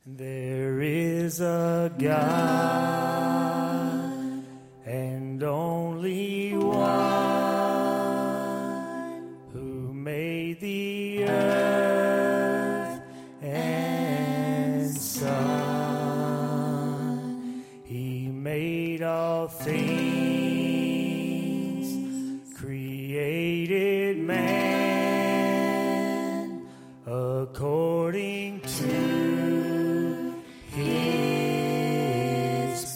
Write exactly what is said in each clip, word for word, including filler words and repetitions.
There is a God, and only one, who made the earth and sun. He made all things, created man according to His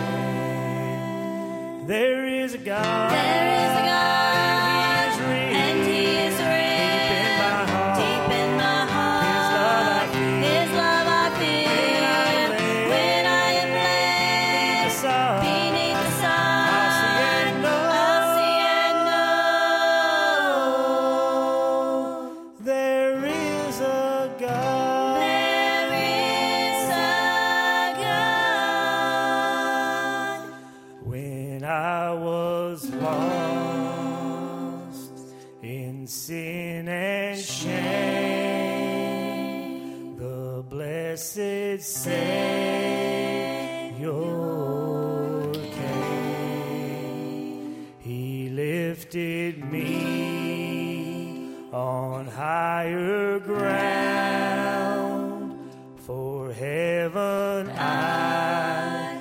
plan. There is a God. There is a God, and He is real. Deep in my heart, His love I feel. His love I feel. When I am Beneath the sun, beneath the sun, I'll see and know. I'll see and know. There is a God. There is a God. When I was lost in sin and shame, the blessed Savior came. He lifted me on higher ground. For heaven I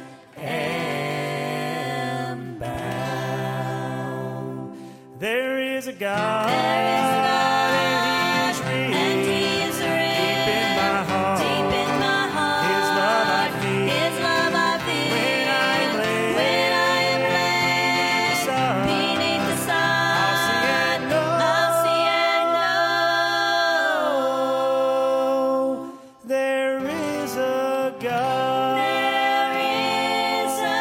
am bound. There is a God, There is a God, and He is real. and He is real. Deep in my heart, Deep in my heart, His love I feel. His love I feel. When I am laid When I am laid sun, beneath the sun, I'll see and know. I'll see and know. There is a God. There is a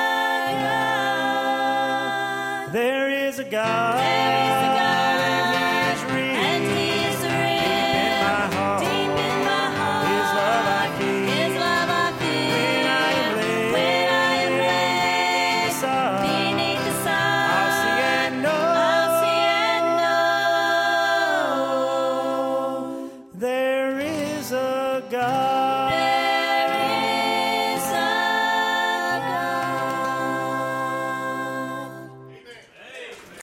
God. There is a God. There is a God, and He is real. and He is real. Deep in my heart, Deep in my heart, His love I feel. His love I feel. When I am laid When I am laid sun, beneath the sun, I'll see and know. I'll see and know. There is a God.